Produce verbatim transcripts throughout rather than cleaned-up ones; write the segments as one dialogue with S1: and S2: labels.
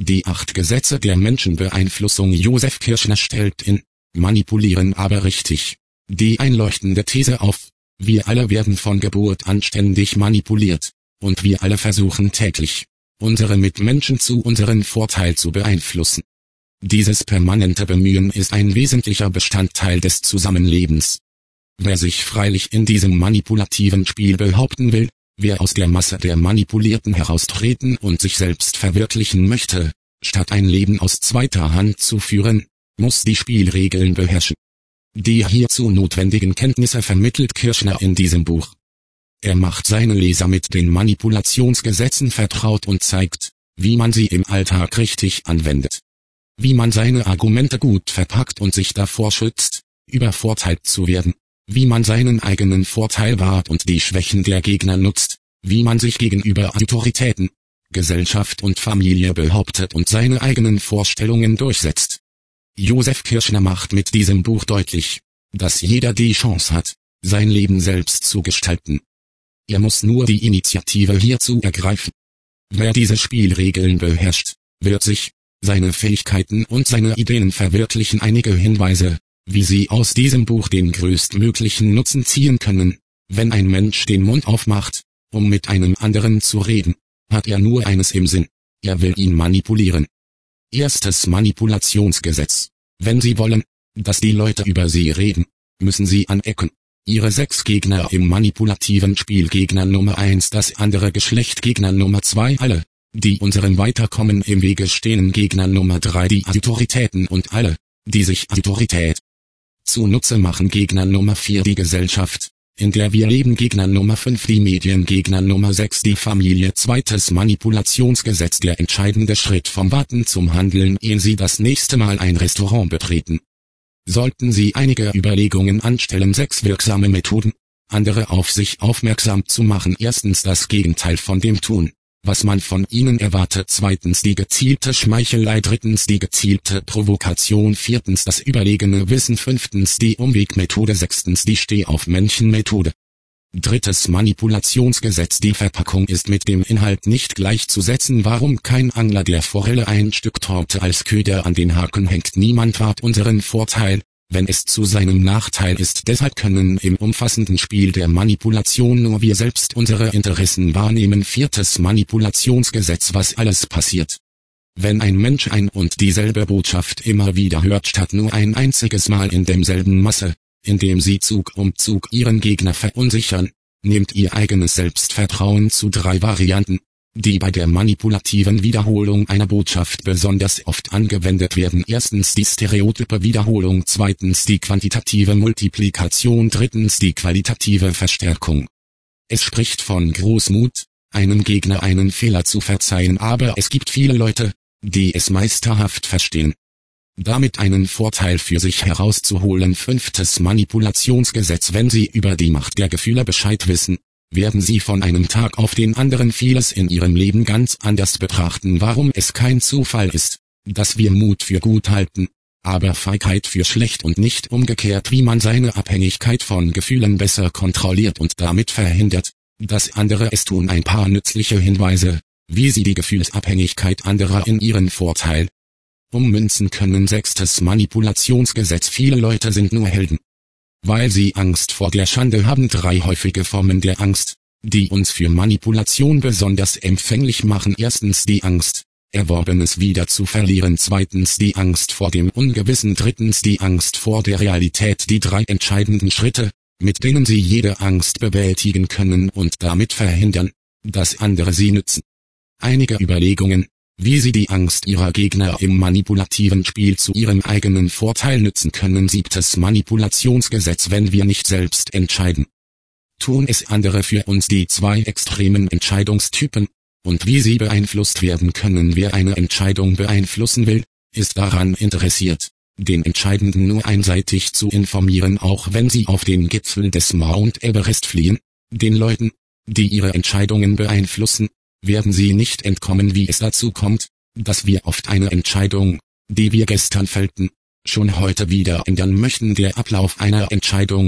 S1: Die acht Gesetze der Menschenbeeinflussung. Joseph Kirschner stellt in Manipulieren aber richtig die einleuchtende These auf: Wir alle werden von Geburt an ständig manipuliert, und wir alle versuchen täglich, unsere Mitmenschen zu unserem Vorteil zu beeinflussen. Dieses permanente Bemühen ist ein wesentlicher Bestandteil des Zusammenlebens. Wer sich freilich in diesem manipulativen Spiel behaupten will, wer aus der Masse der Manipulierten heraustreten und sich selbst verwirklichen möchte, statt ein Leben aus zweiter Hand zu führen, muss die Spielregeln beherrschen. Die hierzu notwendigen Kenntnisse vermittelt Kirschner in diesem Buch. Er macht seine Leser mit den Manipulationsgesetzen vertraut und zeigt, wie man sie im Alltag richtig anwendet. Wie man seine Argumente gut verpackt und sich davor schützt, übervorteilt zu werden. Wie man seinen eigenen Vorteil wahrt und die Schwächen der Gegner nutzt. Wie man sich gegenüber Autoritäten, Gesellschaft und Familie behauptet und seine eigenen Vorstellungen durchsetzt. Joseph Kirschner macht mit diesem Buch deutlich, dass jeder die Chance hat, sein Leben selbst zu gestalten. Er muss nur die Initiative hierzu ergreifen. Wer diese Spielregeln beherrscht, wird sich, seine Fähigkeiten und seine Ideen verwirklichen. Einige Hinweise, wie Sie aus diesem Buch den größtmöglichen Nutzen ziehen können. Wenn ein Mensch den Mund aufmacht, um mit einem anderen zu reden, hat er nur eines im Sinn: er will ihn manipulieren. Erstes Manipulationsgesetz: Wenn Sie wollen, dass die Leute über Sie reden, müssen Sie anecken. Ihre sechs Gegner im manipulativen Spiel. Gegner Nummer eins: das andere Geschlecht. Gegner Nummer zwei: alle, die unserem Weiterkommen im Wege stehen. Gegner Nummer drei: die Autoritäten und alle, die sich Autorität zunutze machen. Gegner Nummer vier: die Gesellschaft, in der wir leben. Gegner Nummer fünf: die Medien. Gegner Nummer sechs: die Familie. Zweites Manipulationsgesetz: der entscheidende Schritt vom Warten zum Handeln. Ehe Sie das nächste Mal ein Restaurant betreten, sollten Sie einige Überlegungen anstellen. Sechs wirksame Methoden, andere auf sich aufmerksam zu machen. Erstens das Gegenteil von dem tun, was man von ihnen erwartet. Zweitens die gezielte Schmeichelei. Drittens die gezielte Provokation. Viertens das überlegene Wissen. Fünftens die Umwegmethode. Sechstens die Steh-auf-Männchen-Methode. Drittes Manipulationsgesetz: die Verpackung ist mit dem Inhalt nicht gleichzusetzen. Warum kein Angler der Forelle ein Stück Torte als Köder an den Haken hängt? Niemand wahrt unseren Vorteil, wenn es zu seinem Nachteil ist. Deshalb können im umfassenden Spiel der Manipulation nur wir selbst unsere Interessen wahrnehmen. Viertes Manipulationsgesetz: was alles passiert, wenn ein Mensch ein und dieselbe Botschaft immer wieder hört, statt nur ein einziges Mal in demselben Masse, indem sie Zug um Zug ihren Gegner verunsichern, nimmt ihr eigenes Selbstvertrauen zu. Drei Varianten, die bei der manipulativen Wiederholung einer Botschaft besonders oft angewendet werden. Erstens die stereotype Wiederholung. Zweitens die quantitative Multiplikation. Drittens die qualitative Verstärkung. Es spricht von Großmut, einem Gegner einen Fehler zu verzeihen, aber es gibt viele Leute, die es meisterhaft verstehen, damit einen Vorteil für sich herauszuholen. Fünftes Manipulationsgesetz: wenn Sie über die Macht der Gefühle Bescheid wissen, werden Sie von einem Tag auf den anderen vieles in Ihrem Leben ganz anders betrachten. Warum es kein Zufall ist, dass wir Mut für gut halten, aber Feigheit für schlecht und nicht umgekehrt. Wie man seine Abhängigkeit von Gefühlen besser kontrolliert und damit verhindert, dass andere es tun. Ein paar nützliche Hinweise, wie Sie die Gefühlsabhängigkeit anderer in Ihren Vorteil ummünzen können. Sechstes Manipulationsgesetz: viele Leute sind nur Helden, weil sie Angst vor der Schande haben. Drei häufige Formen der Angst, die uns für Manipulation besonders empfänglich machen. Erstens die Angst, Erworbenes wieder zu verlieren. Zweitens die Angst vor dem Ungewissen. Drittens die Angst vor der Realität. Die drei entscheidenden Schritte, mit denen Sie jede Angst bewältigen können und damit verhindern, dass andere sie nützen. Einige Überlegungen, wie Sie die Angst Ihrer Gegner im manipulativen Spiel zu Ihrem eigenen Vorteil nützen können. Siebtes Manipulationsgesetz: wenn wir nicht selbst entscheiden, tun es andere für uns. Die zwei extremen Entscheidungstypen, und wie sie beeinflusst werden können. Wer eine Entscheidung beeinflussen will, ist daran interessiert, den Entscheidenden nur einseitig zu informieren. Auch wenn sie auf den Gipfel des Mount Everest fliehen, den Leuten, die ihre Entscheidungen beeinflussen, werden sie nicht entkommen. Wie es dazu kommt, dass wir oft eine Entscheidung, die wir gestern fällten, schon heute wieder ändern möchten. Der Ablauf einer Entscheidung,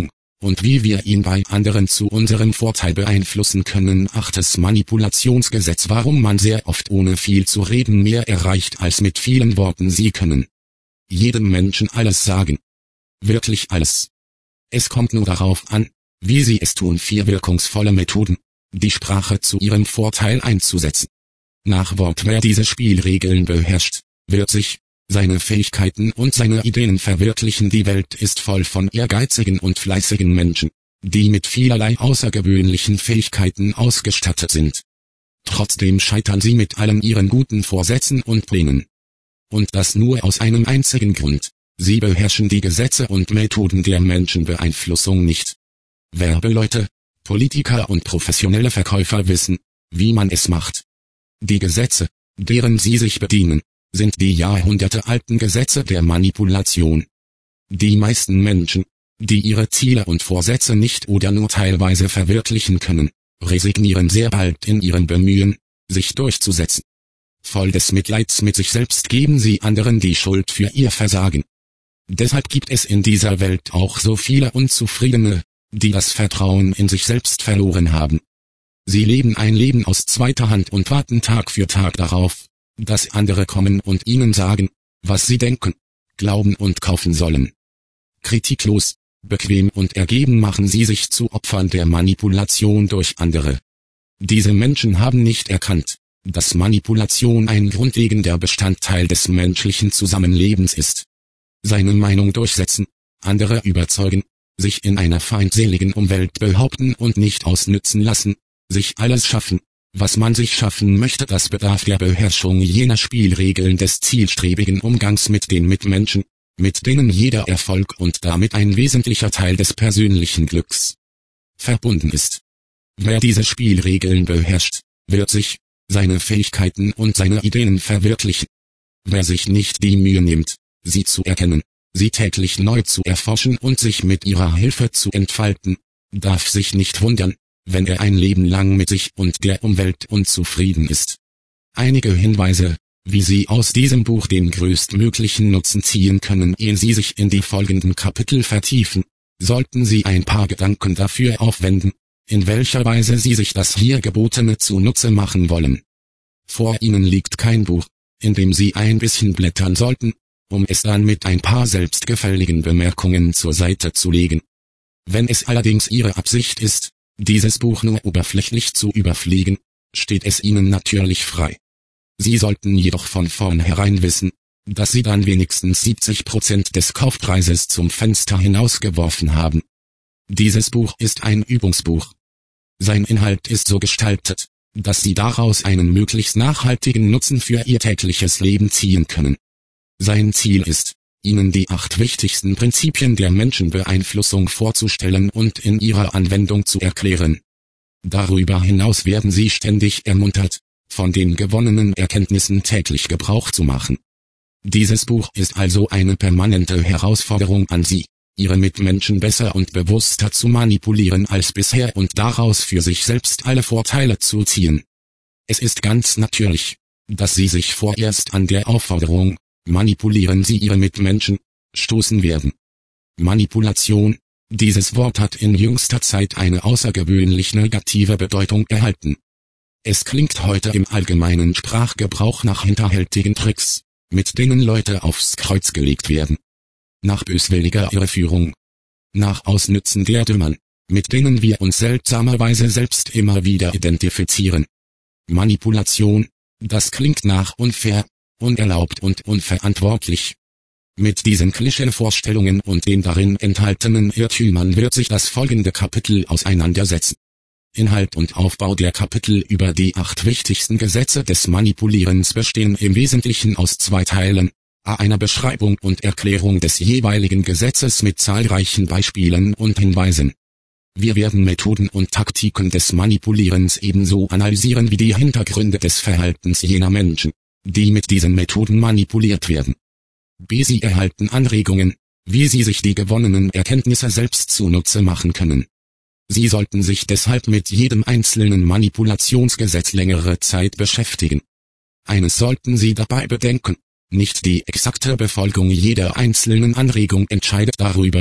S1: und wie wir ihn bei anderen zu unserem Vorteil beeinflussen können. Achtes Manipulationsgesetz: Warum man sehr oft ohne viel zu reden mehr erreicht als mit vielen Worten. Sie können jedem Menschen alles sagen. Wirklich alles. Es kommt nur darauf an, wie sie es tun. Vier wirkungsvolle Methoden, die Sprache zu ihrem Vorteil einzusetzen. Nach Wort: Wer diese Spielregeln beherrscht, wird sich, seine Fähigkeiten und seine Ideen verwirklichen. Die Welt ist voll von ehrgeizigen und fleißigen Menschen, die mit vielerlei außergewöhnlichen Fähigkeiten ausgestattet sind. Trotzdem scheitern sie mit allen ihren guten Vorsätzen und Plänen. Und das nur aus einem einzigen Grund: Sie beherrschen die Gesetze und Methoden der Menschenbeeinflussung nicht. Werbeleute, Politiker und professionelle Verkäufer wissen, wie man es macht. Die Gesetze, deren sie sich bedienen, sind die jahrhundertealten Gesetze der Manipulation. Die meisten Menschen, die ihre Ziele und Vorsätze nicht oder nur teilweise verwirklichen können, resignieren sehr bald in ihrem Bemühen, sich durchzusetzen. Voll des Mitleids mit sich selbst geben sie anderen die Schuld für ihr Versagen. Deshalb gibt es in dieser Welt auch so viele Unzufriedene, die das Vertrauen in sich selbst verloren haben. Sie leben ein Leben aus zweiter Hand und warten Tag für Tag darauf, dass andere kommen und ihnen sagen, was sie denken, glauben und kaufen sollen. Kritiklos, bequem und ergeben machen sie sich zu Opfern der Manipulation durch andere. Diese Menschen haben nicht erkannt, dass Manipulation ein grundlegender Bestandteil des menschlichen Zusammenlebens ist. Seine Meinung durchsetzen, andere überzeugen, sich in einer feindseligen Umwelt behaupten und nicht ausnützen lassen, sich alles schaffen, was man sich schaffen möchte. Das bedarf der Beherrschung jener Spielregeln des zielstrebigen Umgangs mit den Mitmenschen, mit denen jeder Erfolg und damit ein wesentlicher Teil des persönlichen Glücks verbunden ist. Wer diese Spielregeln beherrscht, wird sich, seine Fähigkeiten und seine Ideen verwirklichen. Wer sich nicht die Mühe nimmt, sie zu erkennen, sie täglich neu zu erforschen und sich mit ihrer Hilfe zu entfalten, darf sich nicht wundern, wenn er ein Leben lang mit sich und der Umwelt unzufrieden ist. Einige Hinweise, wie Sie aus diesem Buch den größtmöglichen Nutzen ziehen können. Ehe Sie sich in die folgenden Kapitel vertiefen, sollten Sie ein paar Gedanken dafür aufwenden, in welcher Weise Sie sich das hier Gebotene zunutze machen wollen. Vor Ihnen liegt kein Buch, in dem Sie ein bisschen blättern sollten, um es dann mit ein paar selbstgefälligen Bemerkungen zur Seite zu legen. Wenn es allerdings Ihre Absicht ist, dieses Buch nur oberflächlich zu überfliegen, steht es Ihnen natürlich frei. Sie sollten jedoch von vornherein wissen, dass Sie dann wenigstens siebzig Prozent des Kaufpreises zum Fenster hinausgeworfen haben. Dieses Buch ist ein Übungsbuch. Sein Inhalt ist so gestaltet, dass Sie daraus einen möglichst nachhaltigen Nutzen für Ihr tägliches Leben ziehen können. Sein Ziel ist, Ihnen die acht wichtigsten Prinzipien der Menschenbeeinflussung vorzustellen und in ihrer Anwendung zu erklären. Darüber hinaus werden Sie ständig ermuntert, von den gewonnenen Erkenntnissen täglich Gebrauch zu machen. Dieses Buch ist also eine permanente Herausforderung an Sie, Ihre Mitmenschen besser und bewusster zu manipulieren als bisher und daraus für sich selbst alle Vorteile zu ziehen. Es ist ganz natürlich, dass Sie sich vorerst an der Aufforderung, manipulieren Sie Ihre Mitmenschen, stoßen werden. Manipulation, dieses Wort hat in jüngster Zeit eine außergewöhnlich negative Bedeutung erhalten. Es klingt heute im allgemeinen Sprachgebrauch nach hinterhältigen Tricks, mit denen Leute aufs Kreuz gelegt werden. Nach böswilliger Irreführung. Nach Ausnützen der Dümmern, mit denen wir uns seltsamerweise selbst immer wieder identifizieren. Manipulation, das klingt nach unfair, unerlaubt und unverantwortlich. Mit diesen Klischee-Vorstellungen und den darin enthaltenen Irrtümern wird sich das folgende Kapitel auseinandersetzen. Inhalt und Aufbau der Kapitel über die acht wichtigsten Gesetze des Manipulierens bestehen im Wesentlichen aus zwei Teilen, a. einer Beschreibung und Erklärung des jeweiligen Gesetzes mit zahlreichen Beispielen und Hinweisen. Wir werden Methoden und Taktiken des Manipulierens ebenso analysieren wie die Hintergründe des Verhaltens jener Menschen, die mit diesen Methoden manipuliert werden. B. Sie erhalten Anregungen, wie Sie sich die gewonnenen Erkenntnisse selbst zunutze machen können. Sie sollten sich deshalb mit jedem einzelnen Manipulationsgesetz längere Zeit beschäftigen. Eines sollten Sie dabei bedenken: Nicht die exakte Befolgung jeder einzelnen Anregung entscheidet darüber,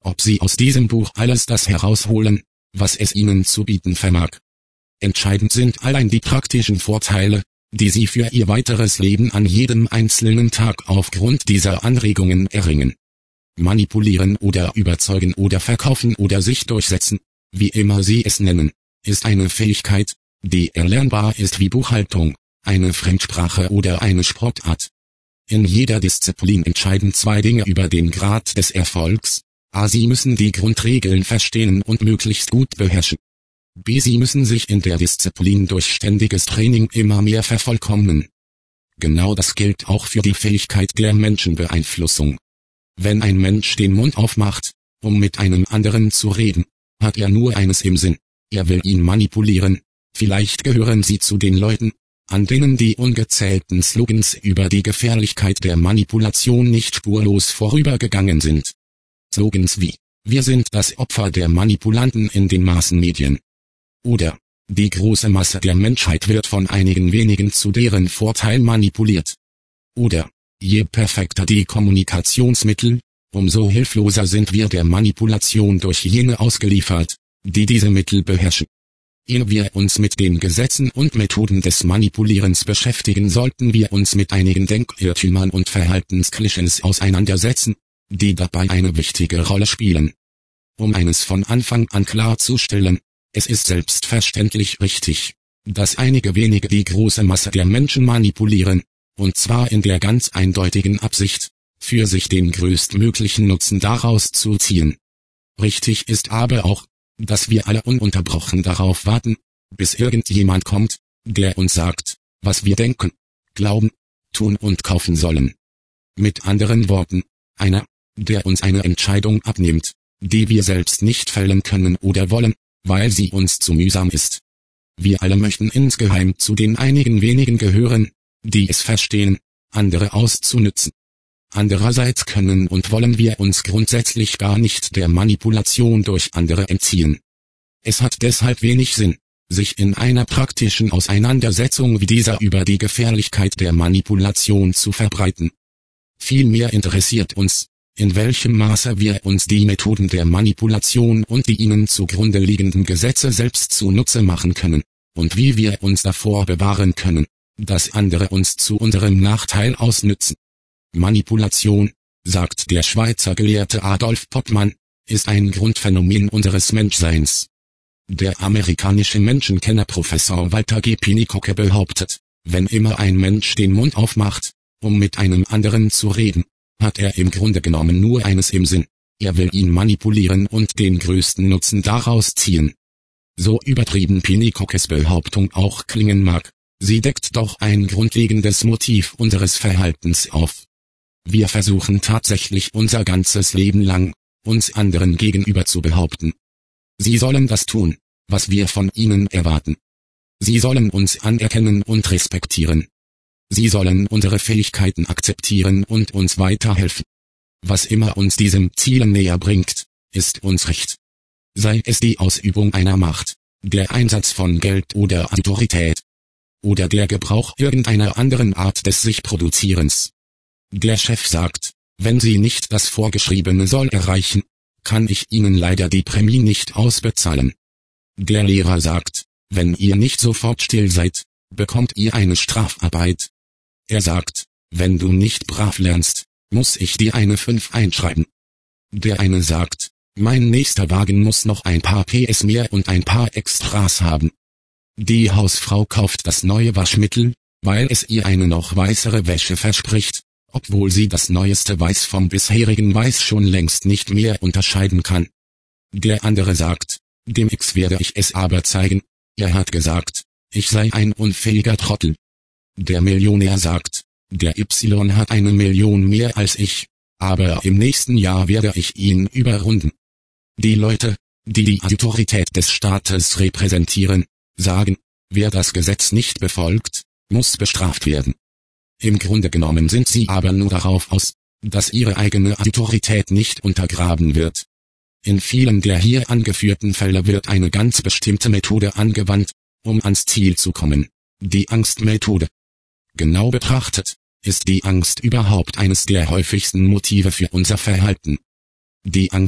S1: ob sie aus diesem Buch alles das herausholen, was es ihnen zu bieten vermag. Entscheidend sind allein die praktischen Vorteile, die sie für ihr weiteres Leben an jedem einzelnen Tag aufgrund dieser Anregungen erringen. Manipulieren oder überzeugen oder verkaufen oder sich durchsetzen, wie immer sie es nennen, ist eine Fähigkeit, die erlernbar ist wie Buchhaltung, eine Fremdsprache oder eine Sportart. In jeder Disziplin entscheiden zwei Dinge über den Grad des Erfolgs: A. Sie müssen die Grundregeln verstehen und möglichst gut beherrschen. B. Sie müssen sich in der Disziplin durch ständiges Training immer mehr vervollkommnen. Genau das gilt auch für die Fähigkeit der Menschenbeeinflussung. Wenn ein Mensch den Mund aufmacht, um mit einem anderen zu reden, hat er nur eines im Sinn: er will ihn manipulieren. Vielleicht gehören Sie zu den Leuten, an denen die ungezählten Slogans über die Gefährlichkeit der Manipulation nicht spurlos vorübergegangen sind. Slogans wie: Wir sind das Opfer der Manipulanten in den Massenmedien. Oder: Die große Masse der Menschheit wird von einigen wenigen zu deren Vorteil manipuliert. Oder: Je perfekter die Kommunikationsmittel, umso hilfloser sind wir der Manipulation durch jene ausgeliefert, die diese Mittel beherrschen. Ehe wir uns mit den Gesetzen und Methoden des Manipulierens beschäftigen, sollten wir uns mit einigen Denkirrtümern und Verhaltensklischees auseinandersetzen, die dabei eine wichtige Rolle spielen. Um eines von Anfang an klarzustellen: Es ist selbstverständlich richtig, dass einige wenige die große Masse der Menschen manipulieren, und zwar in der ganz eindeutigen Absicht, für sich den größtmöglichen Nutzen daraus zu ziehen. Richtig ist aber auch, dass wir alle ununterbrochen darauf warten, bis irgendjemand kommt, der uns sagt, was wir denken, glauben, tun und kaufen sollen. Mit anderen Worten, einer, der uns eine Entscheidung abnimmt, die wir selbst nicht fällen können oder wollen, weil sie uns zu mühsam ist. Wir alle möchten insgeheim zu den einigen wenigen gehören, die es verstehen, andere auszunützen. Andererseits können und wollen wir uns grundsätzlich gar nicht der Manipulation durch andere entziehen. Es hat deshalb wenig Sinn, sich in einer praktischen Auseinandersetzung wie dieser über die Gefährlichkeit der Manipulation zu verbreiten. Vielmehr interessiert uns, in welchem Maße wir uns die Methoden der Manipulation und die ihnen zugrunde liegenden Gesetze selbst zunutze machen können, und wie wir uns davor bewahren können, dass andere uns zu unserem Nachteil ausnützen. Manipulation, sagt der Schweizer Gelehrte Adolf Pottmann, ist ein Grundphänomen unseres Menschseins. Der amerikanische Menschenkenner Professor Walter G. Pinnikoke behauptet, wenn immer ein Mensch den Mund aufmacht, um mit einem anderen zu reden, hat er im Grunde genommen nur eines im Sinn: er will ihn manipulieren und den größten Nutzen daraus ziehen. So übertrieben Pinnikokes Behauptung auch klingen mag, sie deckt doch ein grundlegendes Motiv unseres Verhaltens auf. Wir versuchen tatsächlich unser ganzes Leben lang, uns anderen gegenüber zu behaupten: Sie sollen das tun, was wir von ihnen erwarten. Sie sollen uns anerkennen und respektieren. Sie sollen unsere Fähigkeiten akzeptieren und uns weiterhelfen. Was immer uns diesem Ziel näher bringt, ist uns recht. Sei es die Ausübung einer Macht, der Einsatz von Geld oder Autorität, oder der Gebrauch irgendeiner anderen Art des Sich-Produzierens. Der Chef sagt, wenn Sie nicht das vorgeschriebene Soll erreichen, kann ich Ihnen leider die Prämie nicht ausbezahlen. Der Lehrer sagt, wenn ihr nicht sofort still seid, bekommt ihr eine Strafarbeit. Er sagt, wenn du nicht brav lernst, muss ich dir eine fünf einschreiben. Der eine sagt, mein nächster Wagen muss noch ein paar P S mehr und ein paar Extras haben. Die Hausfrau kauft das neue Waschmittel, weil es ihr eine noch weißere Wäsche verspricht, obwohl sie das neueste Weiß vom bisherigen Weiß schon längst nicht mehr unterscheiden kann. Der andere sagt, dem X werde ich es aber zeigen, er hat gesagt, ich sei ein unfähiger Trottel. Der Millionär sagt, der Y hat eine Million mehr als ich, aber im nächsten Jahr werde ich ihn überrunden. Die Leute, die die Autorität des Staates repräsentieren, sagen, wer das Gesetz nicht befolgt, muss bestraft werden. Im Grunde genommen sind sie aber nur darauf aus, dass ihre eigene Autorität nicht untergraben wird. In vielen der hier angeführten Fälle wird eine ganz bestimmte Methode angewandt, um ans Ziel zu kommen: die Angstmethode. Genau betrachtet, ist die Angst überhaupt eines der häufigsten Motive für unser Verhalten. Die Angst,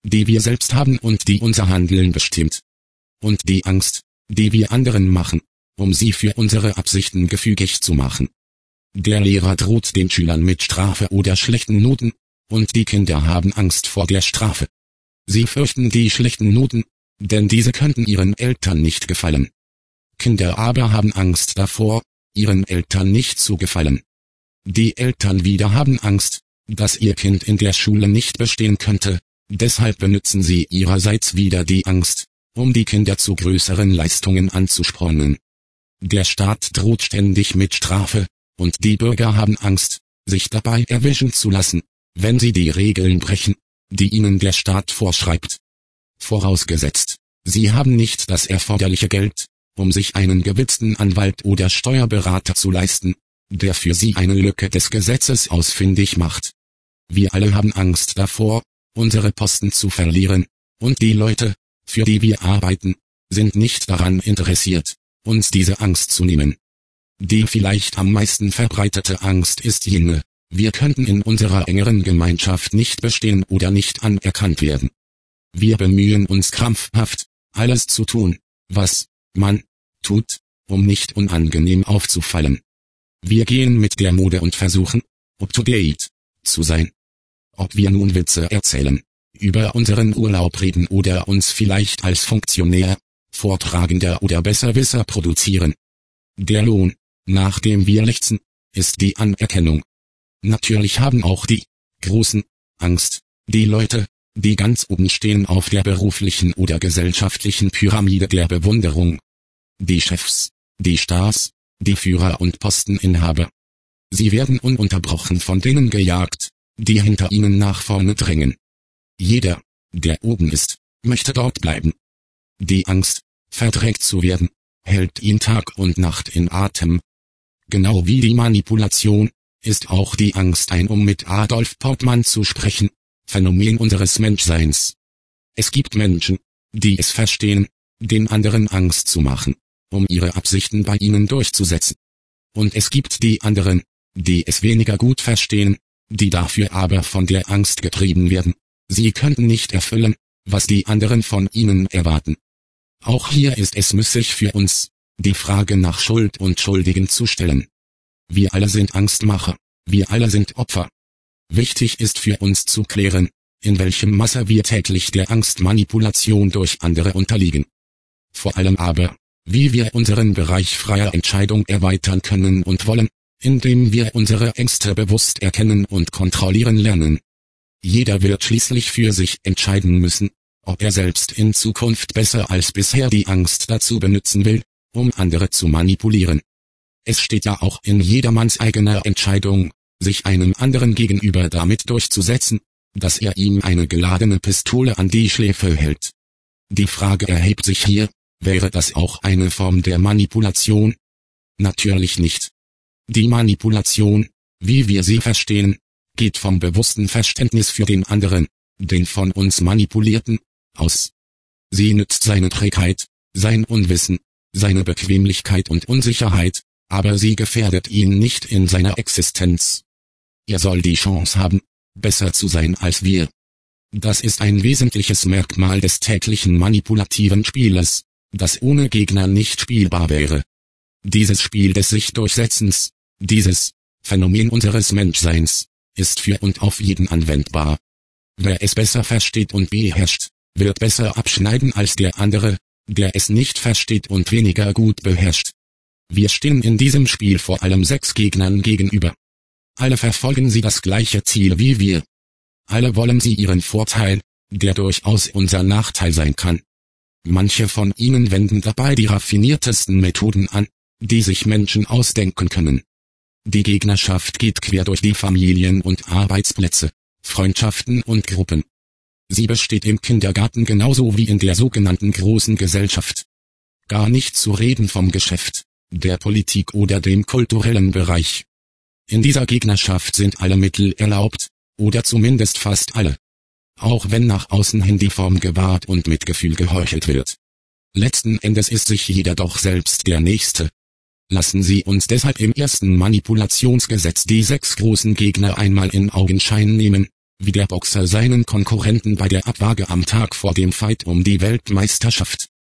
S1: die wir selbst haben und die unser Handeln bestimmt. Und die Angst, die wir anderen machen, um sie für unsere Absichten gefügig zu machen. Der Lehrer droht den Schülern mit Strafe oder schlechten Noten, und die Kinder haben Angst vor der Strafe. Sie fürchten die schlechten Noten, denn diese könnten ihren Eltern nicht gefallen. Kinder aber haben Angst davor, ihren Eltern nicht zu gefallen. Die Eltern wieder haben Angst, dass ihr Kind in der Schule nicht bestehen könnte, deshalb benutzen sie ihrerseits wieder die Angst, um die Kinder zu größeren Leistungen anzuspornen. Der Staat droht ständig mit Strafe, und die Bürger haben Angst, sich dabei erwischen zu lassen, wenn sie die Regeln brechen, die ihnen der Staat vorschreibt. Vorausgesetzt, sie haben nicht das erforderliche Geld, um sich einen gewitzten Anwalt oder Steuerberater zu leisten, der für sie eine Lücke des Gesetzes ausfindig macht. Wir alle haben Angst davor, unsere Posten zu verlieren, und die Leute, für die wir arbeiten, sind nicht daran interessiert, uns diese Angst zu nehmen. Die vielleicht am meisten verbreitete Angst ist jene: Wir könnten in unserer engeren Gemeinschaft nicht bestehen oder nicht anerkannt werden. Wir bemühen uns krampfhaft, alles zu tun, was man tut, um nicht unangenehm aufzufallen. Wir gehen mit der Mode und versuchen, up-to-date zu sein. Ob wir nun Witze erzählen, über unseren Urlaub reden oder uns vielleicht als Funktionär, Vortragender oder Besserwisser produzieren. Der Lohn, nach dem wir lechzen, ist die Anerkennung. Natürlich haben auch die Großen Angst, die Leute, die ganz oben stehen auf der beruflichen oder gesellschaftlichen Pyramide der Bewunderung. Die Chefs, die Stars, die Führer und Posteninhaber. Sie werden ununterbrochen von denen gejagt, die hinter ihnen nach vorne drängen. Jeder, der oben ist, möchte dort bleiben. Die Angst, verdrängt zu werden, hält ihn Tag und Nacht in Atem. Genau wie die Manipulation, ist auch die Angst ein, um mit Adolf Portmann zu sprechen, Phänomen unseres Menschseins. Es gibt Menschen, die es verstehen, den anderen Angst zu machen, um ihre Absichten bei ihnen durchzusetzen. Und es gibt die anderen, die es weniger gut verstehen, die dafür aber von der Angst getrieben werden. Sie könnten nicht erfüllen, was die anderen von ihnen erwarten. Auch hier ist es müßig für uns, die Frage nach Schuld und Schuldigen zu stellen. Wir alle sind Angstmacher, wir alle sind Opfer. Wichtig ist für uns zu klären, in welchem Maße wir täglich der Angstmanipulation durch andere unterliegen. Vor allem aber, wie wir unseren Bereich freier Entscheidung erweitern können und wollen, indem wir unsere Ängste bewusst erkennen und kontrollieren lernen. Jeder wird schließlich für sich entscheiden müssen, ob er selbst in Zukunft besser als bisher die Angst dazu benutzen will, um andere zu manipulieren. Es steht ja auch in jedermanns eigener Entscheidung, sich einem anderen gegenüber damit durchzusetzen, dass er ihm eine geladene Pistole an die Schläfe hält. Die Frage erhebt sich hier: Wäre das auch eine Form der Manipulation? Natürlich nicht. Die Manipulation, wie wir sie verstehen, geht vom bewussten Verständnis für den anderen, den von uns Manipulierten, aus. Sie nützt seine Trägheit, sein Unwissen, seine Bequemlichkeit und Unsicherheit, aber sie gefährdet ihn nicht in seiner Existenz. Er soll die Chance haben, besser zu sein als wir. Das ist ein wesentliches Merkmal des täglichen manipulativen Spieles, das ohne Gegner nicht spielbar wäre. Dieses Spiel des Sich-Durchsetzens, dieses Phänomen unseres Menschseins, ist für und auf jeden anwendbar. Wer es besser versteht und beherrscht, wird besser abschneiden als der andere, der es nicht versteht und weniger gut beherrscht. Wir stehen in diesem Spiel vor allem sechs Gegnern gegenüber. Alle verfolgen sie das gleiche Ziel wie wir. Alle wollen sie ihren Vorteil, der durchaus unser Nachteil sein kann. Manche von ihnen wenden dabei die raffiniertesten Methoden an, die sich Menschen ausdenken können. Die Gegnerschaft geht quer durch die Familien und Arbeitsplätze, Freundschaften und Gruppen. Sie besteht im Kindergarten genauso wie in der sogenannten großen Gesellschaft. Gar nicht zu reden vom Geschäft, der Politik oder dem kulturellen Bereich. In dieser Gegnerschaft sind alle Mittel erlaubt, oder zumindest fast alle. Auch wenn nach außen hin die Form gewahrt und mit Gefühl geheuchelt wird. Letzten Endes ist sich jeder doch selbst der Nächste. Lassen Sie uns deshalb im ersten Manipulationsgesetz die sechs großen Gegner einmal in Augenschein nehmen, wie der Boxer seinen Konkurrenten bei der Abwaage am Tag vor dem Fight um die Weltmeisterschaft.